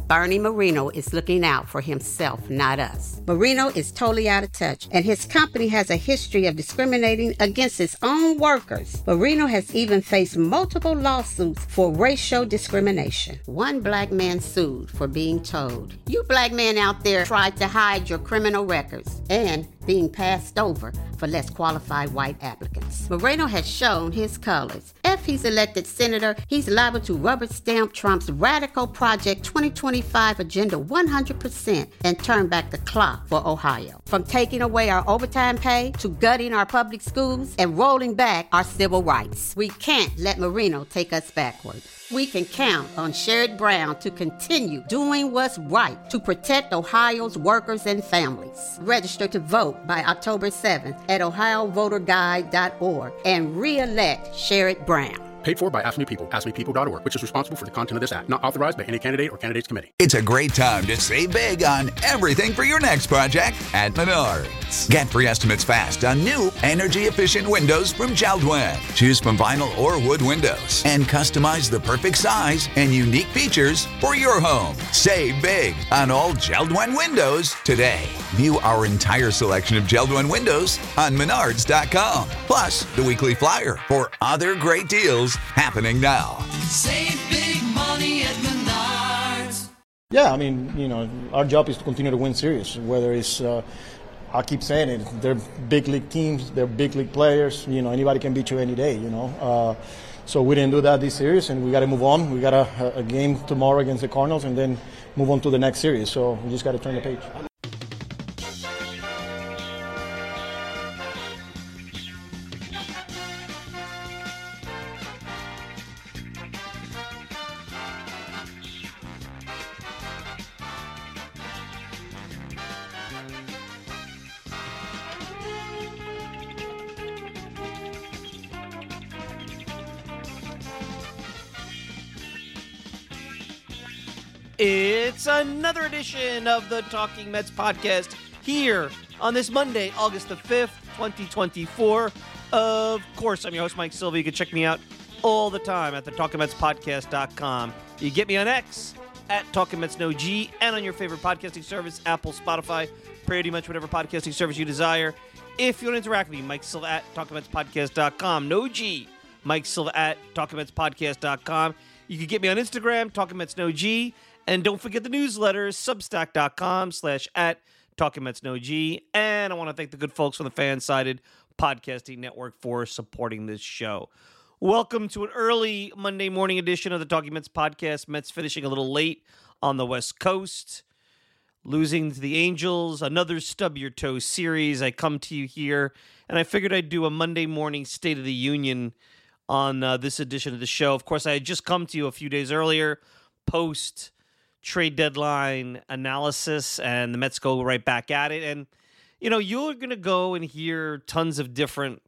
Bernie Marino is looking out for himself, not us. Marino is totally out of touch, and his company has a history of discriminating against its own workers. Marino has even faced multiple lawsuits for racial discrimination. One black man sued for being told, "You black men out there tried to hide your criminal records," and being passed over for less qualified white applicants. Moreno has shown his colors. If he's elected senator, he's liable to rubber stamp Trump's radical Project 2025 agenda 100% and turn back the clock for Ohio. From taking away our overtime pay to gutting our public schools and rolling back our civil rights. We can't let Marino take us backward. We can count on Sherrod Brown to continue doing what's right to protect Ohio's workers and families. Register to vote by October 7th at ohiovoterguide.org and re-elect Sherrod Brown. Paid for by Ask Me People, AskMePeople.org, which is responsible for the content of this act. Not authorized by any candidate or candidates committee. It's a great time to save big on everything for your next project at Menards. Get free estimates fast on new energy-efficient windows from JELD-WEN. Choose from vinyl or wood windows and customize the perfect size and unique features for your home. Save big on all JELD-WEN windows today. View our entire selection of JELD-WEN windows on Menards.com. Plus, the weekly flyer for other great deals happening now. Save big money at Menards. Yeah, I mean, our job is to continue to win series, whether it's, I keep saying it, they're big league teams, they're big league players, anybody can beat you any day, So we didn't do that this series, and we got to move on. We got a game tomorrow against the Cardinals, and then move on to the next series. So we just got to turn the page. It's another edition of the Talking Mets podcast here on this Monday, August the 5th, 2024. Of course, I'm your host, Mike Silva. You can check me out all the time at the TalkingMetsPodcast.com. You get me on X at TalkingMetsNoG and on your favorite podcasting service, Apple, Spotify, pretty much whatever podcasting service you desire. If you want to interact with me, Mike Silva at TalkingMetsPodcast.com. No G, Mike Silva at TalkingMetsPodcast.com. You can get me on Instagram, TalkingMetsNoG. And don't forget the newsletter, substack.com/@TalkingMetsNoG. And I want to thank the good folks from the Fan-Sided Podcasting Network for supporting this show. Welcome to an early Monday morning edition of the Talking Mets podcast. Mets finishing a little late on the West Coast, losing to the Angels, another stub your toe series. I come to you here, and I figured I'd do a Monday morning State of the Union on this edition of the show. Of course, I had just come to you a few days earlier, post trade deadline analysis, and the Mets go right back at it. And, you're going to go and hear tons of different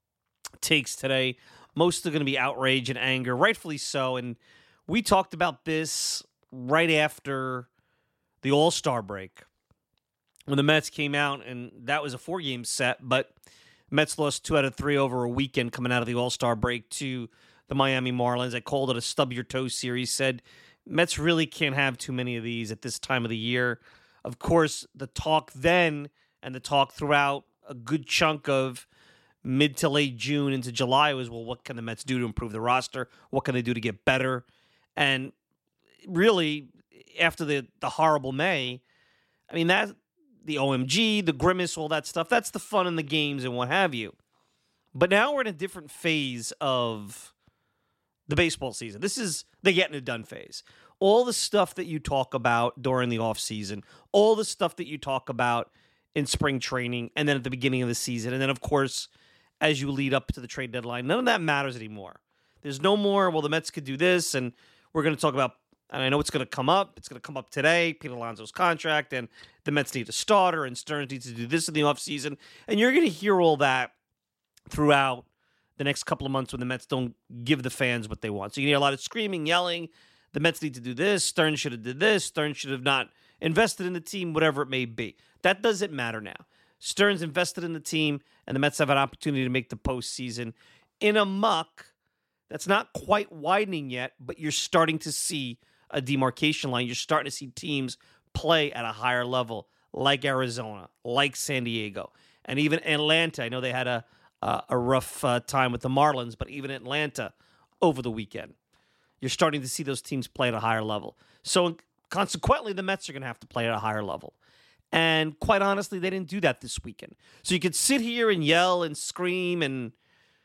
takes today. Most are going to be outrage and anger, rightfully so. And we talked about this right after the All-Star break when the Mets came out, and that was a 4-game set, but Mets lost 2 out of 3 over a weekend coming out of the All-Star break to the Miami Marlins. I called it a stub-your-toe series, said Mets really can't have too many of these at this time of the year. Of course, the talk then and the talk throughout a good chunk of mid to late June into July was, well, what can the Mets do to improve the roster? What can they do to get better? And really, after the horrible May, I mean, that the OMG, the grimace, all that stuff, that's the fun in the games and what have you. But now we're in a different phase of the baseball season. This is the getting it done phase. All the stuff that you talk about during the offseason, all the stuff that you talk about in spring training, and then at the beginning of the season, and then, of course, as you lead up to the trade deadline, none of that matters anymore. There's no more, well, the Mets could do this, and we're going to talk about, and I know it's going to come up. It's going to come up today, Pete Alonso's contract, and the Mets need a starter, and Stearns needs to do this in the offseason. And you're going to hear all that throughout the next couple of months when the Mets don't give the fans what they want. So you hear a lot of screaming, yelling. The Mets need to do this. Stearns should have did this. Stearns should have not invested in the team, whatever it may be. That doesn't matter now. Stearns invested in the team, and the Mets have an opportunity to make the postseason in a muck that's not quite widening yet, but you're starting to see a demarcation line. You're starting to see teams play at a higher level, like Arizona, like San Diego, and even Atlanta. I know they had a rough time with the Marlins, but even Atlanta over the weekend. You're starting to see those teams play at a higher level. So consequently, the Mets are going to have to play at a higher level. And quite honestly, they didn't do that this weekend. So you could sit here and yell and scream and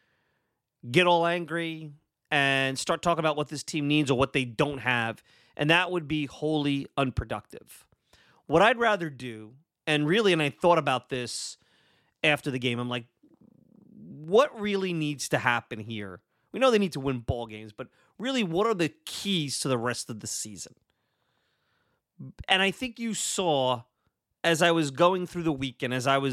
get all angry and start talking about what this team needs or what they don't have, and that would be wholly unproductive. What I'd rather do, and I thought about this after the game, I'm like, what really needs to happen here? We know they need to win ball games, but really, what are the keys to the rest of the season? And I think you saw, as I was going through the weekend,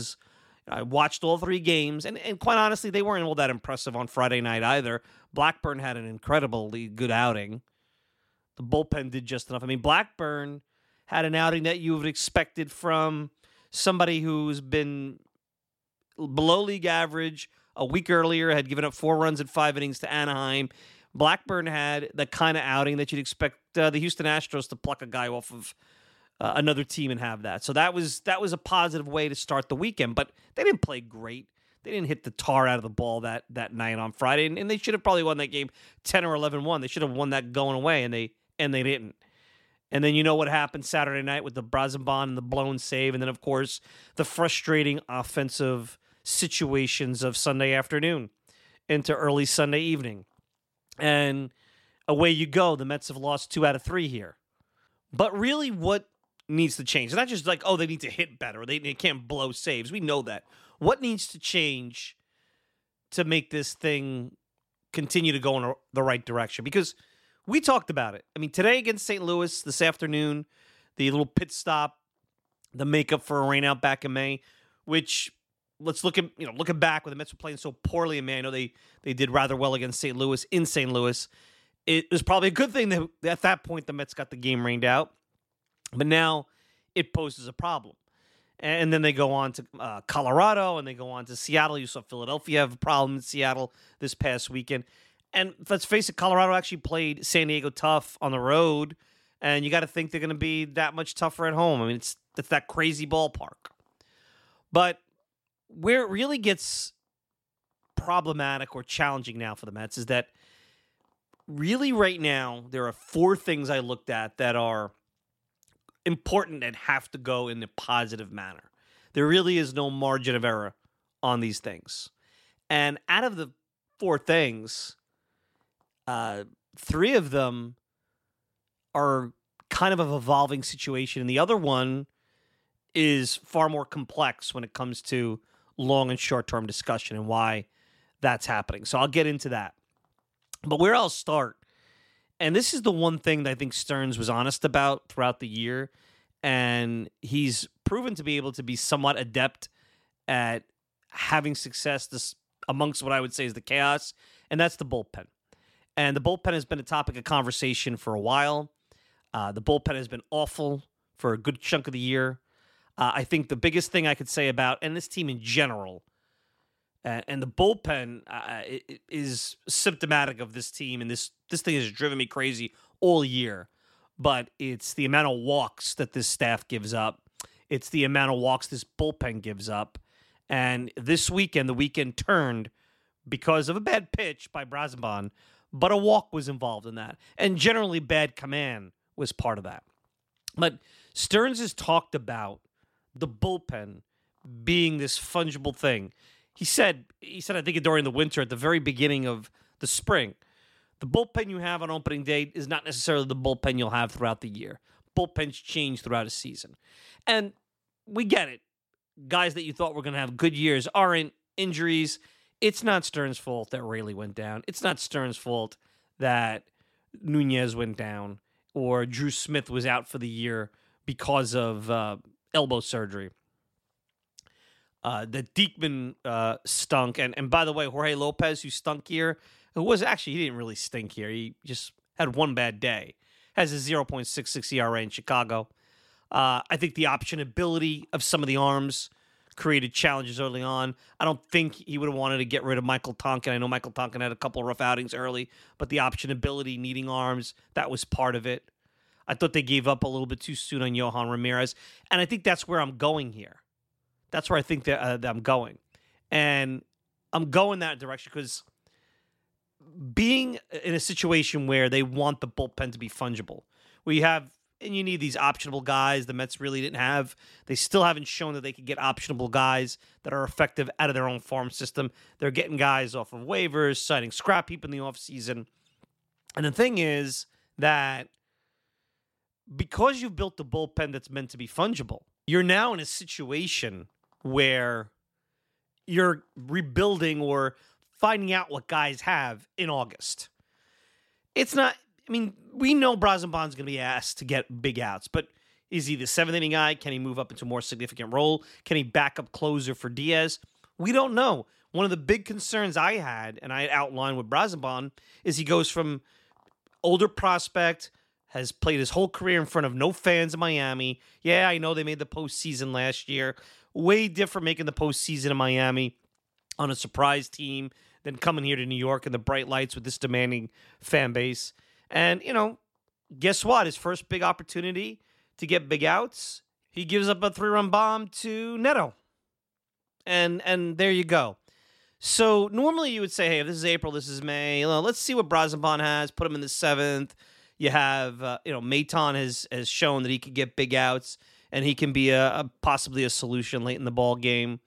I watched all 3 games, and quite honestly, they weren't all that impressive on Friday night either. Blackburn had an incredibly good outing. The bullpen did just enough. I mean, Blackburn had an outing that you would have expected from somebody who's been below league average. A week earlier, had given up 4 runs in 5 innings to Anaheim. Blackburn had the kind of outing that you'd expect the Houston Astros to pluck a guy off of another team and have that. So that was a positive way to start the weekend. But they didn't play great. They didn't hit the tar out of the ball that night on Friday, and they should have probably won that game 10 or 11-1. They should have won that going away, and they didn't. And then you know what happened Saturday night with the Brazenbon and the blown save, and then, of course, the frustrating offensive situations of Sunday afternoon into early Sunday evening. And away you go. The Mets have lost 2 out of 3 here. But really, what needs to change? It's not just like, they need to hit better, or they can't blow saves. We know that. What needs to change to make this thing continue to go in the right direction? Because we talked about it. I mean, today against St. Louis, this afternoon, the little pit stop, the makeup for a rainout back in May, which, let's looking back when the Mets were playing so poorly in May. I know they did rather well against St. Louis in St. Louis. It was probably a good thing that at that point the Mets got the game rained out. But now it poses a problem. And then they go on to Colorado, and they go on to Seattle. You saw Philadelphia have a problem in Seattle this past weekend. And let's face it, Colorado actually played San Diego tough on the road, and you got to think they're going to be that much tougher at home. I mean, it's that crazy ballpark. But where it really gets problematic or challenging now for the Mets is that really right now there are 4 things I looked at that are important and have to go in a positive manner. There really is no margin of error on these things. And out of the 4 things, 3 of them are kind of an evolving situation, and the other one is far more complex when it comes to long and short-term discussion and why that's happening. So I'll get into that. But where I'll start, and this is the one thing that I think Stearns was honest about throughout the year, and he's proven to be able to be somewhat adept at having success amongst what I would say is the chaos, and that's the bullpen. And the bullpen has been a topic of conversation for a while. The bullpen has been awful for a good chunk of the year. I think the biggest thing I could say about, and this team in general, and the bullpen is symptomatic of this team, and this thing has driven me crazy all year. But it's the amount of walks that this staff gives up. It's the amount of walks this bullpen gives up. And this weekend, the weekend turned because of a bad pitch by Brazenbon, but a walk was involved in that. And generally, bad command was part of that. But Stearns has talked about the bullpen being this fungible thing. He said, I think during the winter, at the very beginning of the spring, the bullpen you have on opening day is not necessarily the bullpen you'll have throughout the year. Bullpens change throughout a season. And we get it. Guys that you thought were going to have good years aren't. Injuries. It's not Stearns' fault that Raley went down. It's not Stearns' fault that Nunez went down or Drew Smith was out for the year because of elbow surgery. The Diekman stunk. And by the way, Jorge Lopez, who stunk here, he didn't really stink here. He just had one bad day. Has a 0.66 ERA in Chicago. I think the optionability of some of the arms created challenges early on. I don't think he would have wanted to get rid of Michael Tonkin. I know Michael Tonkin had a couple of rough outings early, but the optionability, needing arms, that was part of it. I thought they gave up a little bit too soon on Yohan Ramirez, and I think that's where I'm going here. That's where I think that I'm going, and I'm going that direction because being in a situation where they want the bullpen to be fungible, where you have and you need these optionable guys the Mets really didn't have. They still haven't shown that they can get optionable guys that are effective out of their own farm system. They're getting guys off of waivers, signing scrap heap in the offseason. And the thing is that because you've built the bullpen that's meant to be fungible, you're now in a situation where you're rebuilding or finding out what guys have in August. It's not, I mean, we know Brazenbon's going to be asked to get big outs, but is he the seventh inning guy? Can he move up into a more significant role? Can he back up closer for Diaz? We don't know. One of the big concerns I had, and I outlined with Brazenbon, is he goes from older prospect, has played his whole career in front of no fans in Miami. Yeah, I know they made the postseason last year. Way different making the postseason in Miami on a surprise team than coming here to New York in the bright lights with this demanding fan base. And, you know, guess what? His first big opportunity to get big outs, he gives up a 3-run bomb to Neto. And there you go. So normally you would say, hey, if this is April, this is May, let's see what Brazenbon has, put him in the 7th. You have, Maton has shown that he can get big outs and he can be possibly a solution late in the ball game.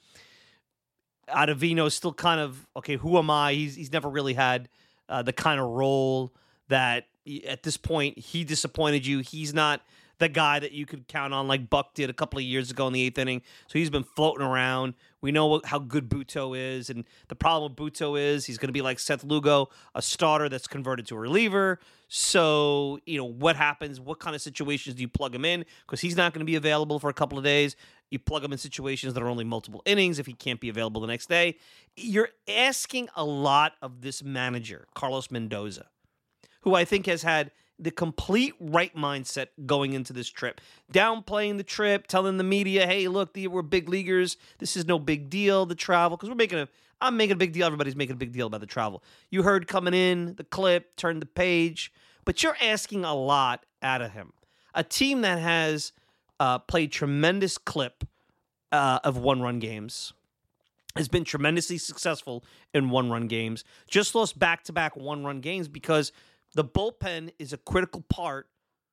Ottavino is still kind of, okay, who am I? He's never really had the kind of role that at this point he disappointed you. He's not the guy that you could count on like Buck did a couple of years ago in the 8th inning. So he's been floating around. We know how good Buto is. And the problem with Buto is he's going to be like Seth Lugo, a starter that's converted to a reliever. So, what happens? What kind of situations do you plug him in? Because he's not going to be available for a couple of days. You plug him in situations that are only multiple innings if he can't be available the next day. You're asking a lot of this manager, Carlos Mendoza, who I think has had the complete right mindset going into this trip. Downplaying the trip, telling the media, hey, look, we're big leaguers. This is no big deal, the travel. Because I'm making a big deal. Everybody's making a big deal about the travel. You heard coming in, the clip, turn the page. But you're asking a lot out of him. A team that has played tremendous clip of one-run games, has been tremendously successful in one-run games, just lost back-to-back one-run games because the bullpen is a critical part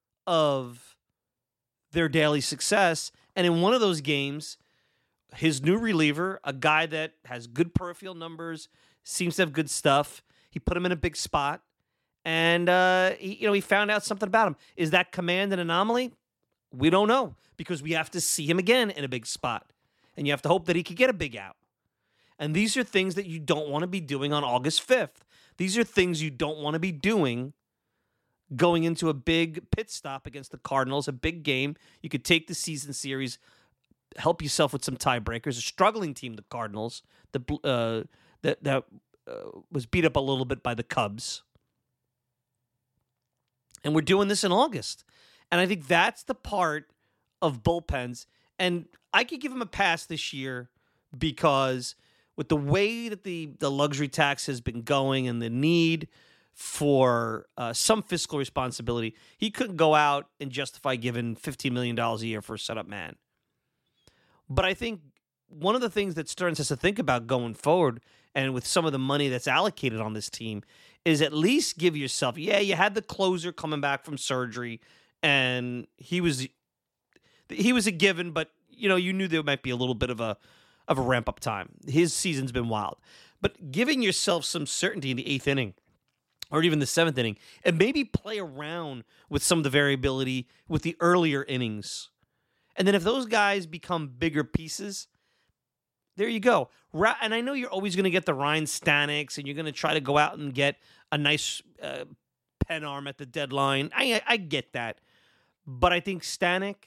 of their daily success. And in one of those games, his new reliever, a guy that has good peripheral numbers, seems to have good stuff, he put him in a big spot, and he found out something about him. Is that command an anomaly? We don't know because we have to see him again in a big spot. And you have to hope that he could get a big out. And these are things that you don't want to be doing on August 5th. These are things you don't want to be doing going into a big pit stop against the Cardinals, a big game. You could take the season series, help yourself with some tiebreakers. A struggling team, the Cardinals, that was beat up a little bit by the Cubs. And we're doing this in August. And I think that's the part of bullpens. And I could give him a pass this year because with the way that the luxury tax has been going and the need for some fiscal responsibility, he couldn't go out and justify giving $15 million a year for a setup man. But I think one of the things that Stearns has to think about going forward, and with some of the money that's allocated on this team, is at least give yourself, you had the closer coming back from surgery, and he was a given, but you knew there might be a little bit of a ramp-up time. His season's been wild. But giving yourself some certainty in the 8th inning or even the 7th inning and maybe play around with some of the variability with the earlier innings. And then if those guys become bigger pieces, there you go. And I know you're always going to get the Ryan Staniks and you're going to try to go out and get a nice pen arm at the deadline. I get that. But I think Stanek,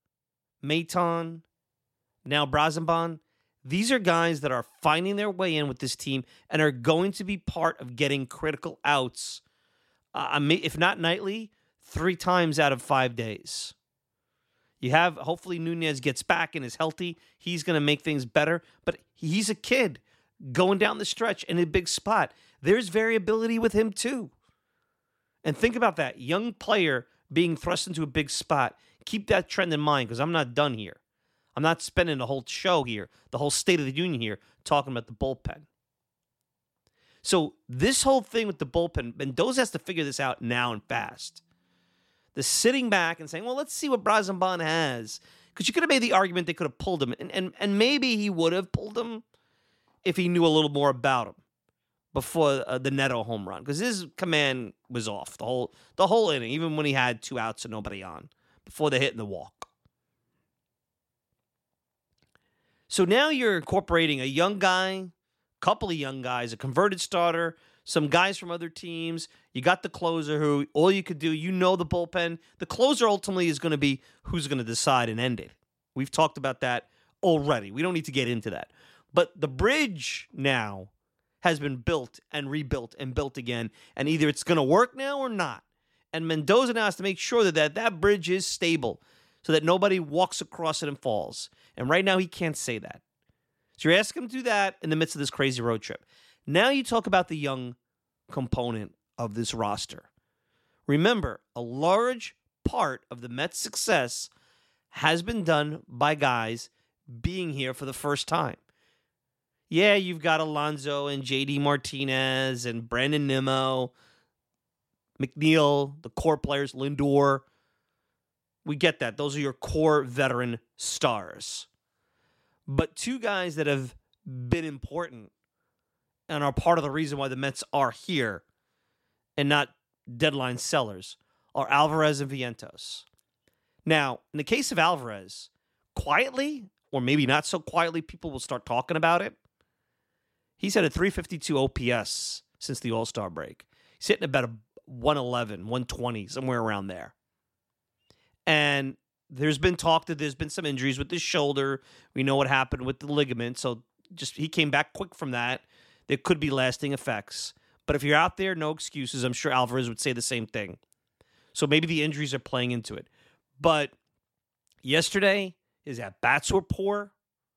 Maton, now Brazenbon, these are guys that are finding their way in with this team and are going to be part of getting critical outs, if not nightly, 3 times out of 5 days. You have, hopefully Nunez gets back and is healthy. He's going to make things better. But he's a kid going down the stretch in a big spot. There's variability with him too. And think about that. Young player being thrust into a big spot. Keep that trend in mind because I'm not done here. I'm not spending the whole show here, the whole State of the Union here, talking about the bullpen. So this whole thing with the bullpen, Mendoza has to figure this out now and fast. The sitting back and saying, well, let's see what Brazambon has. Because you could have made the argument they could have pulled him. And maybe he would have pulled him if he knew a little more about him before the Neto home run. Because his command was off the whole inning, even when he had 2 outs and nobody on, before the hit and the walk. So now you're incorporating a young guy, couple of young guys, a converted starter, some guys from other teams. You got the closer who all you could do, the bullpen. The closer ultimately is going to be who's going to decide and end it. We've talked about that already. We don't need to get into that. But the bridge now has been built and rebuilt and built again, and either it's going to work now or not. And Mendoza now has to make sure that bridge is stable so that nobody walks across it and falls. And right now he can't say that. So you're asking him to do that in the midst of this crazy road trip. Now you talk about the young component of this roster. Remember, a large part of the Mets' success has been done by guys being here for the first time. Yeah, you've got Alonso and J.D. Martinez and Brandon Nimmo, McNeil, the core players, Lindor. We get that. Those are your core veteran stars. But 2 guys that have been important and are part of the reason why the Mets are here and not deadline sellers are Alvarez and Vientos. Now, in the case of Alvarez, quietly, or maybe not so quietly, people will start talking about it. He's had a 352 OPS since the All-Star break. He's hitting about a 111, 120, somewhere around there. And there's been talk that there's been some injuries with his shoulder. We know what happened with the ligament. So he came back quick from that. There could be lasting effects. But if you're out there, no excuses. I'm sure Alvarez would say the same thing. So maybe the injuries are playing into it. But yesterday, his at-bats were poor.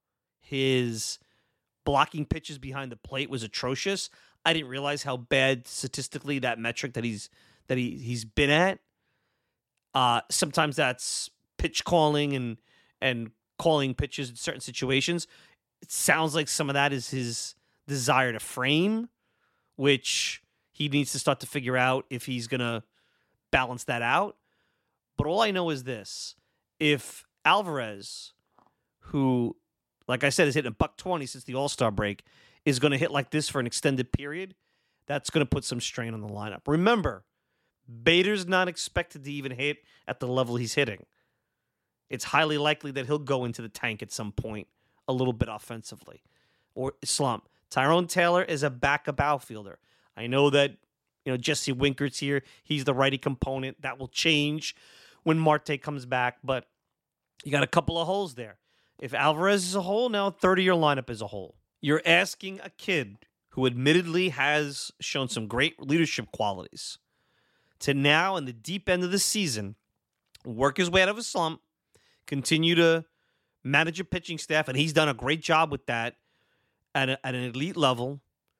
His blocking pitches behind the plate was atrocious. I didn't realize how bad statistically that metric that he's been at. Sometimes that's pitch calling and calling pitches in certain situations. It sounds like some of that is his desire to frame, which he needs to start to figure out if he's going to balance that out. But all I know is this. If Alvarez, who, like I said, is hitting $120 since the All-Star break, is going to hit like this for an extended period, that's going to put some strain on the lineup. Remember, Bader's not expected to even hit at the level he's hitting. It's highly likely that he'll go into the tank at some point a little bit offensively or slump. Tyrone Taylor is a backup outfielder. I know that Jesse Winker's here. He's the righty component. That will change when Marte comes back, but you got a couple of holes there. If Alvarez is a hole, now 30-year lineup is a hole. You're asking a kid who admittedly has shown some great leadership qualities to now, in the deep end of the season, work his way out of a slump, continue to manage a pitching staff, and he's done a great job with that at an elite level,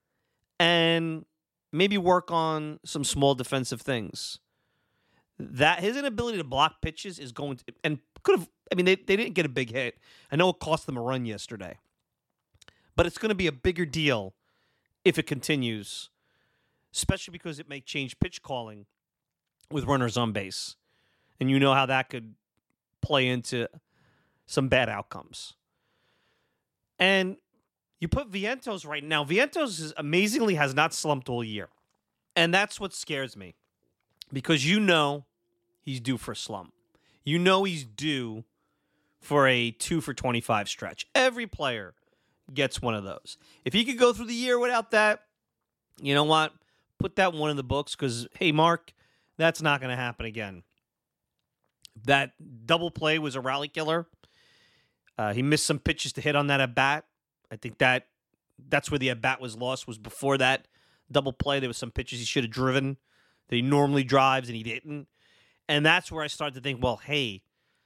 and maybe work on some small defensive things. That his inability to block pitches is going to, and could have, they didn't get a big hit. I know it cost them a run yesterday, but it's going to be a bigger deal if it continues, especially because it may change pitch calling with runners on base. And you know how that could play into some bad outcomes. And you put Vientos right now. Vientos amazingly has not slumped all year. And that's what scares me. Because he's due for a slump. He's due for a 2 for 25 stretch. Every player gets one of those. If he could go through the year without that, you know what? Put that one in the books because, hey, Mark, that's not going to happen again. That double play was a rally killer. He missed some pitches to hit on that at-bat. I think that's where the at-bat was lost, was before that double play. There was some pitches he should have driven that he normally drives and he didn't. And that's where I started to think, well, hey,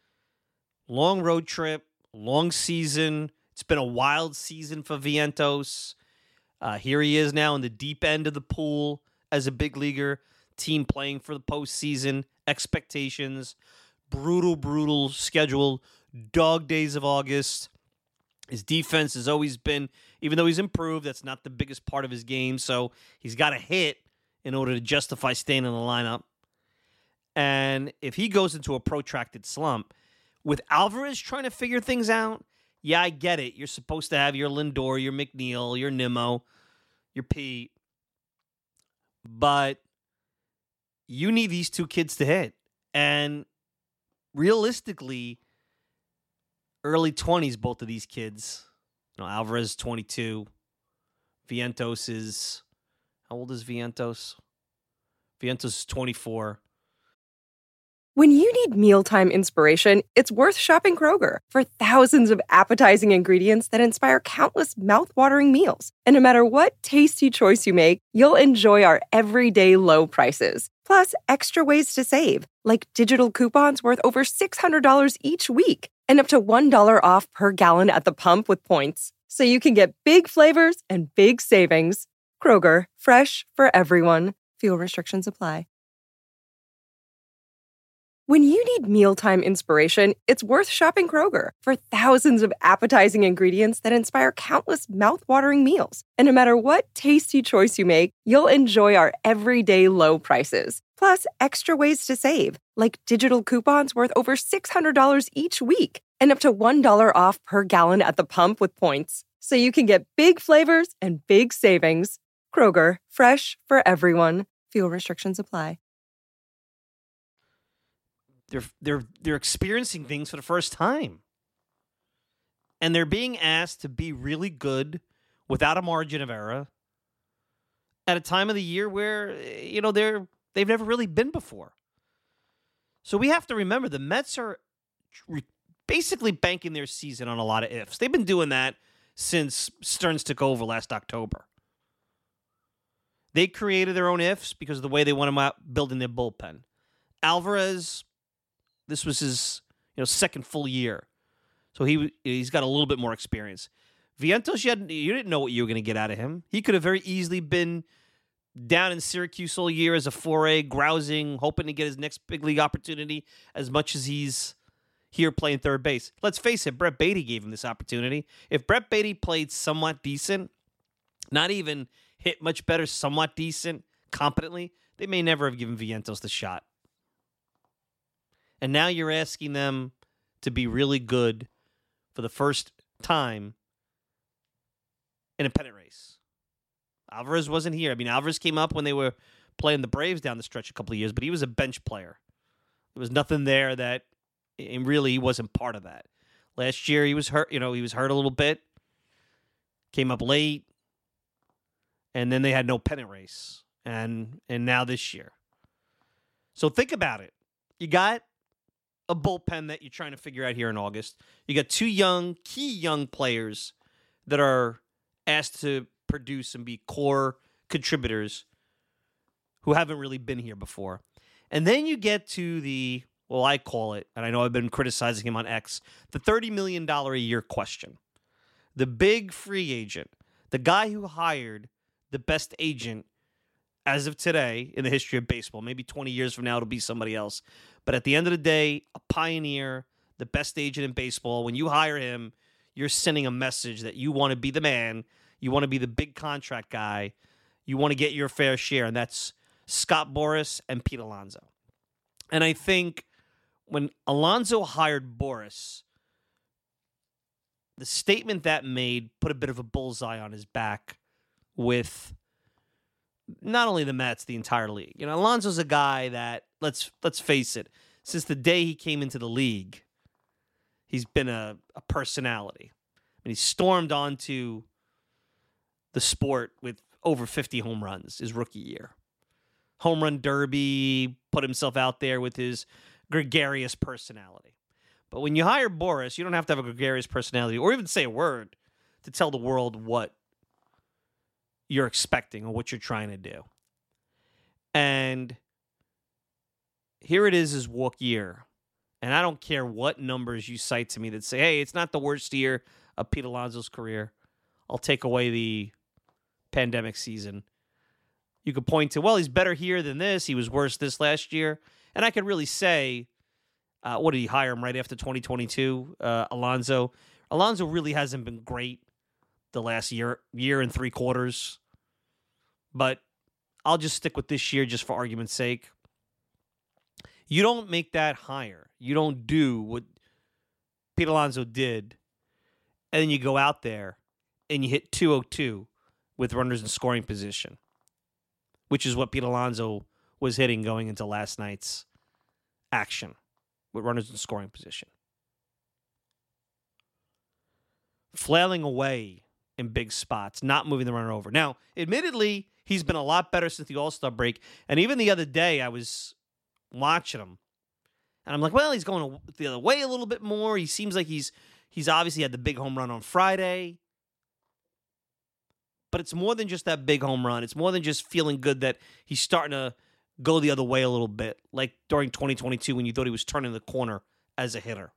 long road trip, long season. It's been a wild season for Vientos. Here he is now in the deep end of the pool as a big leaguer, team playing for the postseason expectations, brutal schedule, dog days of August. His defense has always been, even though he's improved, that's not the biggest part of his game. So he's got to hit in order to justify staying in the lineup. And if he goes into a protracted slump, with Alvarez trying to figure things out, yeah, I get it. You're supposed to have your Lindor, your McNeil, your Nimmo, your Pete. But you need these two kids to hit. And realistically, early 20s, both of these kids. Alvarez 22. Vientos is, how old is Vientos? Vientos is 24. When you need mealtime inspiration, it's worth shopping Kroger for thousands of appetizing ingredients that inspire countless mouth-watering meals. And no matter what tasty choice you make, you'll enjoy our everyday low prices. Plus, extra ways to save, like digital coupons worth over $600 each week and up to $1 off per gallon at the pump with points. So you can get big flavors and big savings. Kroger, fresh for everyone. Fuel restrictions apply. When you need mealtime inspiration, it's worth shopping Kroger for thousands of appetizing ingredients that inspire countless mouth-watering meals. And no matter what tasty choice you make, you'll enjoy our everyday low prices. Plus, extra ways to save, like digital coupons worth over $600 each week and up to $1 off per gallon at the pump with points. So you can get big flavors and big savings. Kroger, fresh for everyone. Fuel restrictions apply. They're experiencing things for the first time. And they're being asked to be really good without a margin of error at a time of the year where, they've never really been before. So we have to remember the Mets are basically banking their season on a lot of ifs. They've been doing that since Stearns took over last October. They created their own ifs because of the way they went about building their bullpen. Alvarez, this was his second full year. So he's got a little bit more experience. Vientos, you didn't know what you were going to get out of him. He could have very easily been down in Syracuse all year as a 4A, grousing, hoping to get his next big league opportunity as much as he's here playing third base. Let's face it, Brett Beatty gave him this opportunity. If Brett Beatty played somewhat decent, not even hit much better, somewhat decent, competently, they may never have given Vientos the shot. And now you're asking them to be really good for the first time in a pennant race. Alvarez wasn't here. Alvarez came up when they were playing the Braves down the stretch a couple of years, but he was a bench player. There was nothing there that, and really, he wasn't part of that. Last year, he was hurt. He was hurt a little bit. Came up late. And then they had no pennant race. And now this year. So think about it. You got a bullpen that you're trying to figure out here in August. You got two key young players that are asked to produce and be core contributors who haven't really been here before. And then you get to I call it, and I know I've been criticizing him on X, the $30 million a year question. The big free agent, the guy who hired the best agent as of today in the history of baseball. Maybe 20 years from now, it'll be somebody else. But at the end of the day, a pioneer, the best agent in baseball, when you hire him, you're sending a message that you want to be the man. You want to be the big contract guy. You want to get your fair share. And that's Scott Boras and Pete Alonso. And I think when Alonso hired Boras, the statement that made put a bit of a bullseye on his back with not only the Mets, the entire league. Alonso's a guy that, let's face it, since the day he came into the league, he's been a personality. He stormed onto the sport with over 50 home runs his rookie year. Home run derby, put himself out there with his gregarious personality. But when you hire Boras, you don't have to have a gregarious personality or even say a word to tell the world what you're expecting or what you're trying to do. And here it is his walk year. And I don't care what numbers you cite to me that say, hey, it's not the worst year of Pete Alonso's career. I'll take away the pandemic season. You could point to, well, he's better here than this. He was worse this last year. And I could really say, what did he hire him right after 2022? Alonso. Alonso really hasn't been great the last year and 3 quarters. But I'll just stick with this year just for argument's sake. You don't make that hire. You don't do what Pete Alonso did, and then you go out there and you hit 202 with runners in scoring position, which is what Pete Alonso was hitting going into last night's action with runners in scoring position. Flailing away in big spots, not moving the runner over. Now, admittedly, he's been a lot better since the All-Star break, and even the other day I was watching him, and I'm like, well, he's going the other way a little bit more. He seems like he's obviously had the big home run on Friday. But it's more than just that big home run. It's more than just feeling good that he's starting to go the other way a little bit, like during 2022 when you thought he was turning the corner as a hitter.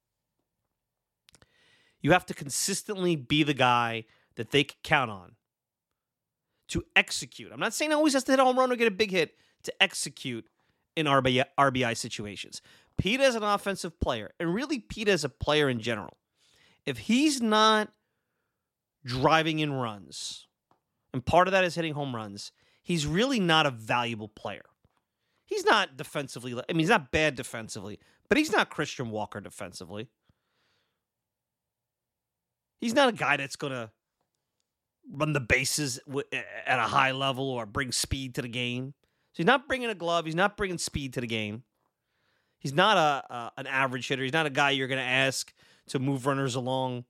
You have to consistently be the guy that they can count on to execute. I'm not saying always has to hit a home run or get a big hit, to execute in RBI situations. Pete as an offensive player, and really Pete as a player in general, if he's not driving in runs, and part of that is hitting home runs, he's really not a valuable player. He's not defensively, I mean, he's not bad defensively, but he's not Christian Walker defensively. He's not a guy that's going to run the bases at a high level or bring speed to the game. So he's not bringing a glove. He's not bringing speed to the game. He's not an average hitter. He's not a guy you're going to ask to move runners along,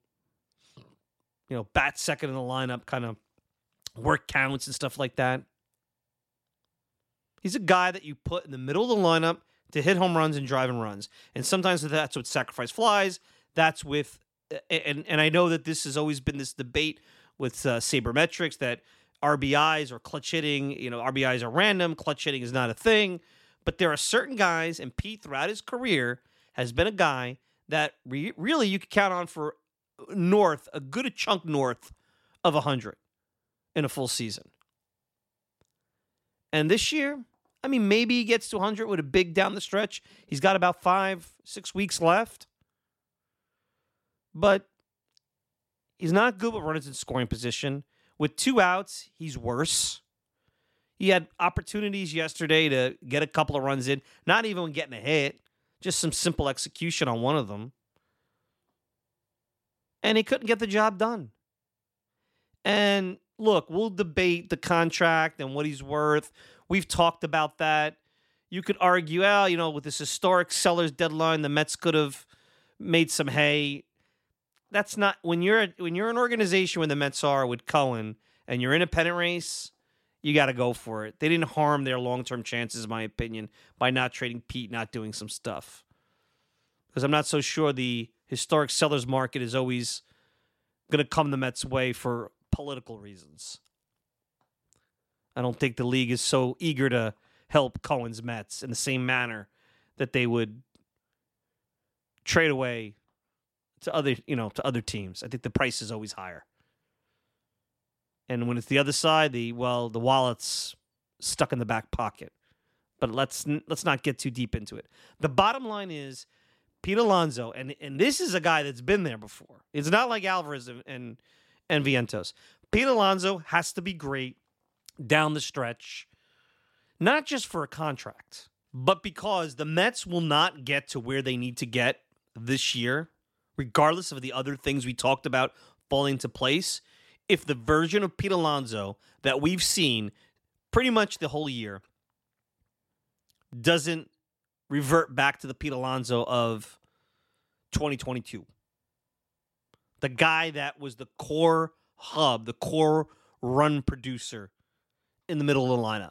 bat second in the lineup, kind of work counts and stuff like that. He's a guy that you put in the middle of the lineup to hit home runs and drive and runs. And sometimes that's with sacrifice flies. That's with, and I know that this has always been this debate with sabermetrics that RBIs or clutch hitting, RBIs are random, clutch hitting is not a thing. But there are certain guys, and Pete throughout his career has been a guy that really you could count on for a good chunk north of 100 in a full season. And this year, I mean, maybe he gets to 100 with a big down the stretch. He's got about 5-6 weeks left. But he's not good with runners in scoring position. With 2 outs, he's worse. He had opportunities yesterday to get a couple of runs in, not even when getting a hit, just some simple execution on one of them. And he couldn't get the job done. And look, we'll debate the contract and what he's worth. We've talked about that. You could argue, with this historic seller's deadline, the Mets could have made some hay. That's not when you're an organization where the Mets are with Cohen and you're in a pennant race, you got to go for it. They didn't harm their long-term chances, in my opinion, by not trading Pete, not doing some stuff. Because I'm not so sure the historic sellers market is always going to come the Mets' way for political reasons. I don't think the league is so eager to help Cohen's Mets in the same manner that they would trade away to other teams. I think the price is always higher. And when it's the other side, the wallet's stuck in the back pocket. But let's not get too deep into it. The bottom line is Pete Alonso, and this is a guy that's been there before. It's not like Alvarez and Vientos. Pete Alonso has to be great down the stretch, not just for a contract, but because the Mets will not get to where they need to get this year, regardless of the other things we talked about falling into place, if the version of Pete Alonso that we've seen pretty much the whole year doesn't revert back to the Pete Alonso of 2022. The guy that was the core hub, the core run producer in the middle of the lineup.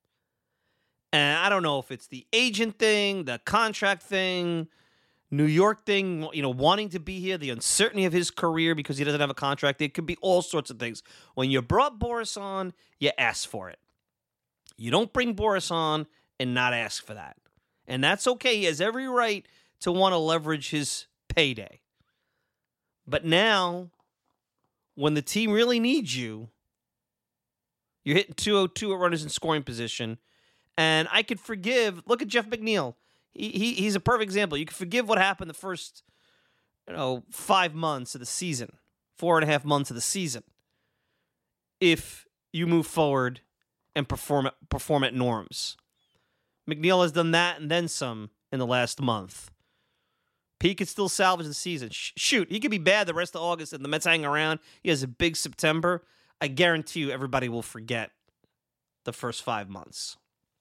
And I don't know if it's the agent thing, the contract thing, New York thing, wanting to be here, the uncertainty of his career because he doesn't have a contract. It could be all sorts of things. When you brought Boris on, you asked for it. You don't bring Boris on and not ask for that. And that's okay. He has every right to want to leverage his payday. But now, when the team really needs you, you're hitting 202 at runners in scoring position, And I could forgive. Look at Jeff McNeil. He's a perfect example. You can forgive what happened the first 5 months of the season, 4.5 months of the season, if you move forward and perform at norms. McNeil has done that and then some in the last month. He could still salvage the season. Shoot, he could be bad the rest of August and the Mets hang around. He has a big September. I guarantee you everybody will forget the first 5 months.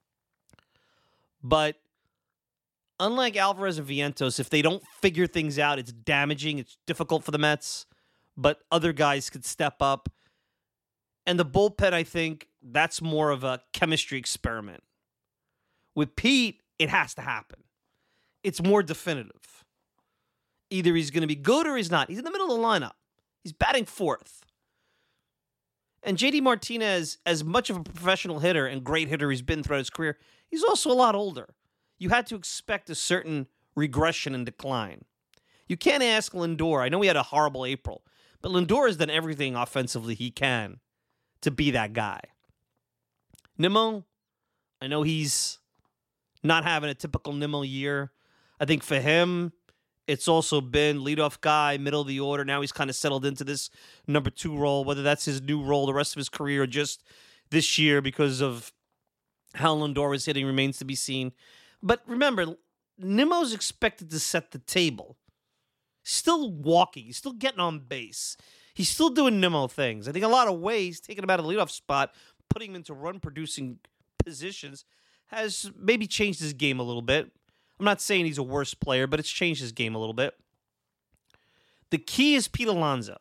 But unlike Alvarez and Vientos, if they don't figure things out, it's damaging. It's difficult for the Mets. But other guys could step up. And the bullpen, I think, that's more of a chemistry experiment. With Pete, it has to happen. It's more definitive. Either he's going to be good or he's not. He's in the middle of the lineup. He's batting fourth. And JD Martinez, as much of a professional hitter and great hitter he's been throughout his career, he's also a lot older. You had to expect a certain regression and decline. You can't ask Lindor. I know he had a horrible April, but Lindor has done everything offensively he can to be that guy. Nimmo, I know he's not having a typical Nimmo year. I think for him, it's also been leadoff guy, middle of the order. Now he's kind of settled into this number 2 role, whether that's his new role the rest of his career or just this year because of how Lindor was hitting remains to be seen. But remember, Nimmo's expected to set the table. Still walking. He's still getting on base. He's still doing Nimmo things. I think a lot of ways, taking him out of the leadoff spot, putting him into run-producing positions, has maybe changed his game a little bit. I'm not saying he's a worse player, but it's changed his game a little bit. The key is Pete Alonso.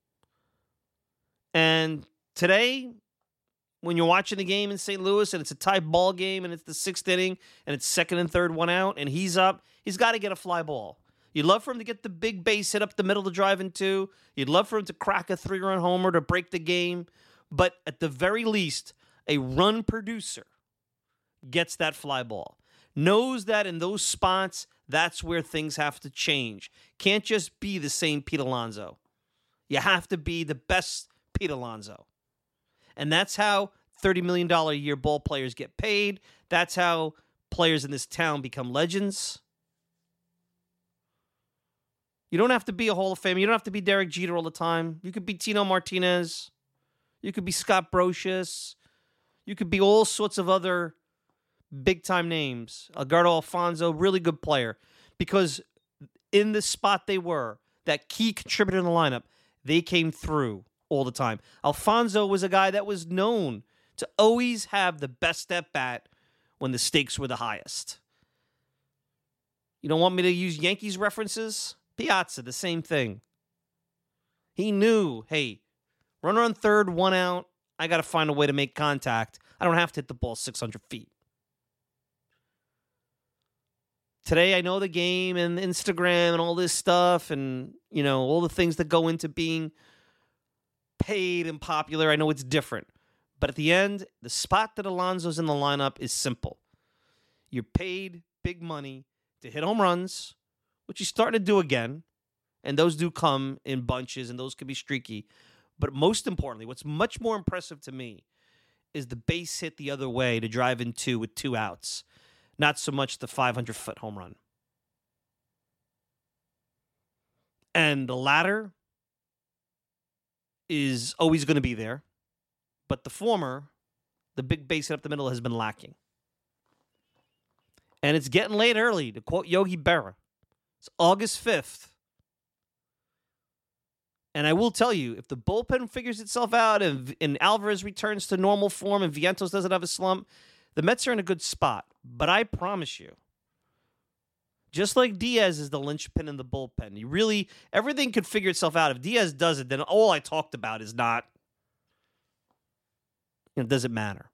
And today, when you're watching the game in St. Louis and it's a tie ball game and it's the 6th inning and it's 2nd and 3rd, 1 out, and he's up, he's got to get a fly ball. You'd love for him to get the big base hit up the middle to drive in 2. You'd love for him to crack a 3-run homer to break the game. But at the very least, a run producer gets that fly ball. Knows that in those spots, that's where things have to change. Can't just be the same Pete Alonso. You have to be the best Pete Alonso. And that's how $30 million a year ball players get paid. That's how players in this town become legends. You don't have to be a Hall of Famer. You don't have to be Derek Jeter all the time. You could be Tino Martinez. You could be Scott Brocious. You could be all sorts of other big-time names. Alberto Alfonso, really good player. Because in the spot they were, that key contributor in the lineup, they came through all the time. Alfonso was a guy that was known to always have the best at-bat when the stakes were the highest. You don't want me to use Yankees references? Piazza, the same thing. He knew, hey, runner on 3rd, 1 out, I got to find a way to make contact. I don't have to hit the ball 600 feet. Today, I know the game and Instagram and all this stuff and, all the things that go into being paid and popular. I know it's different. But at the end, the spot that Alonso's in the lineup is simple. You're paid big money to hit home runs, which he's starting to do again. And those do come in bunches and those can be streaky. But most importantly, what's much more impressive to me is the base hit the other way to drive in 2 with 2 outs. Not so much the 500-foot home run. And the latter is always going to be there. But the former, the big base hit up the middle, has been lacking. And it's getting late early, to quote Yogi Berra. It's August 5th. And I will tell you, if the bullpen figures itself out and Alvarez returns to normal form and Vientos doesn't have a slump, the Mets are in a good spot. But I promise you, just like Diaz is the linchpin in the bullpen, everything could figure itself out. If Diaz does it, then all I talked about is not, it doesn't matter.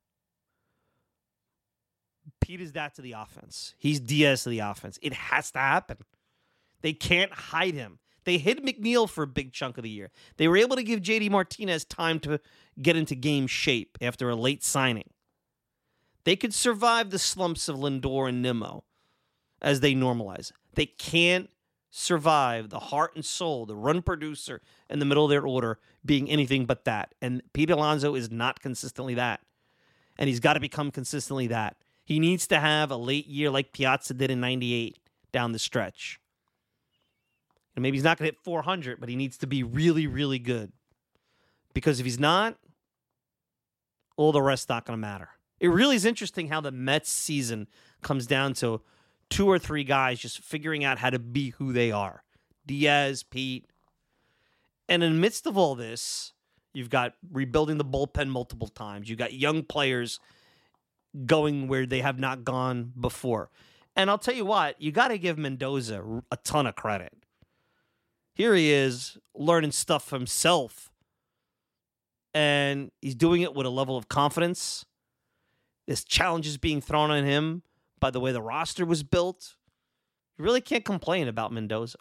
Pete is that to the offense. He's Diaz to the offense. It has to happen. They can't hide him. They hid McNeil for a big chunk of the year. They were able to give JD Martinez time to get into game shape after a late signing. They could survive the slumps of Lindor and Nimmo as they normalize. They can't survive the heart and soul, the run producer in the middle of their order being anything but that. And Pete Alonso is not consistently that. And he's got to become consistently that. He needs to have a late year like Piazza did in 98 down the stretch. And maybe he's not going to hit 400, but he needs to be really, really good. Because if he's not, all the rest's not going to matter. It really is interesting how the Mets season comes down to 2 or 3 guys just figuring out how to be who they are. Diaz, Pete. And in the midst of all this, you've got rebuilding the bullpen multiple times. You've got young players going where they have not gone before. And I'll tell you what, you got to give Mendoza a ton of credit. Here he is learning stuff for himself. And he's doing it with a level of confidence. This challenge is being thrown on him by the way the roster was built. You really can't complain about Mendoza.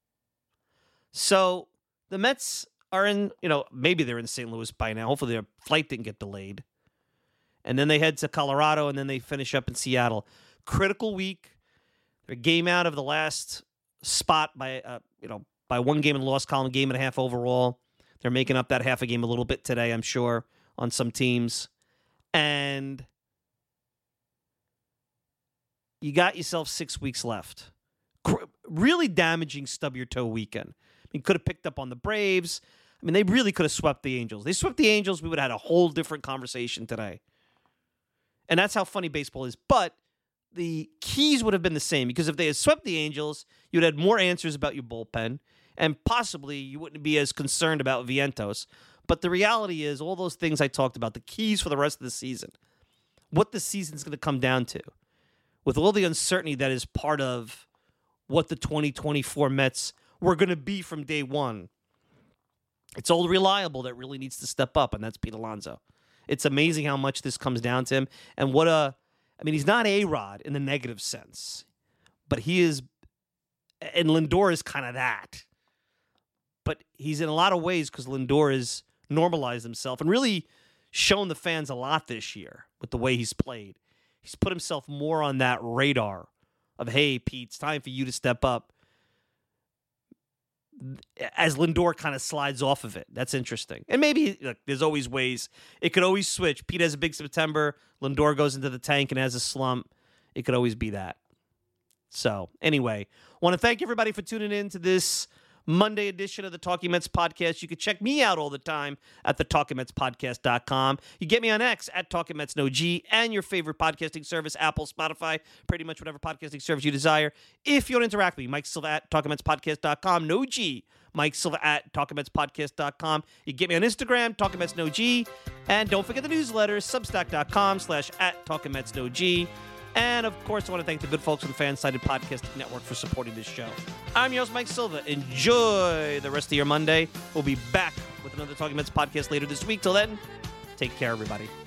So the Mets are in, maybe they're in St. Louis by now. Hopefully their flight didn't get delayed. And then they head to Colorado, and then they finish up in Seattle. Critical week. They're a game out of the last spot by 1 game in the loss column, game and a half overall. They're making up that half a game a little bit today, I'm sure, on some teams. And you got yourself 6 weeks left. Really damaging stub-your-toe weekend. Could have picked up on the Braves. They really could have swept the Angels. They swept the Angels, we would have had a whole different conversation today. And that's how funny baseball is. But the keys would have been the same, because if they had swept the Angels, you'd had more answers about your bullpen, and possibly you wouldn't be as concerned about Vientos. But the reality is, all those things I talked about, the keys for the rest of the season, what the season's going to come down to, with all the uncertainty that is part of what the 2024 Mets were going to be from day one. It's Old Reliable that really needs to step up, and that's Pete Alonso. It's amazing how much this comes down to him. And he's not A-Rod in the negative sense, but he is, and Lindor is kind of that. But he's in a lot of ways, because Lindor has normalized himself and really shown the fans a lot this year with the way he's played. He's put himself more on that radar of, hey, Pete, it's time for you to step up. As Lindor kind of slides off of it. That's interesting. And maybe there's always ways. It could always switch. Pete has a big September. Lindor goes into the tank and has a slump. It could always be that. So, anyway, want to thank everybody for tuning in to this Monday edition of the Talking Mets podcast. You can check me out all the time at the TalkingMetsPodcast.com. You get me on X at TalkingMetsNoG, and your favorite podcasting service, Apple, Spotify, pretty much whatever podcasting service you desire. If you want to interact with me, Mike Silva at TalkingMetsPodcast.com. No G. Mike Silva at TalkingMetsPodcast.com. You get me on Instagram, TalkingMetsNoG. And don't forget the newsletter, Substack.com/@TalkingMetsNoG. And, of course, I want to thank the good folks on the Fansided Podcasting Network for supporting this show. I'm your host, Mike Silva. Enjoy the rest of your Monday. We'll be back with another Talking Mets podcast later this week. Till then, take care, everybody.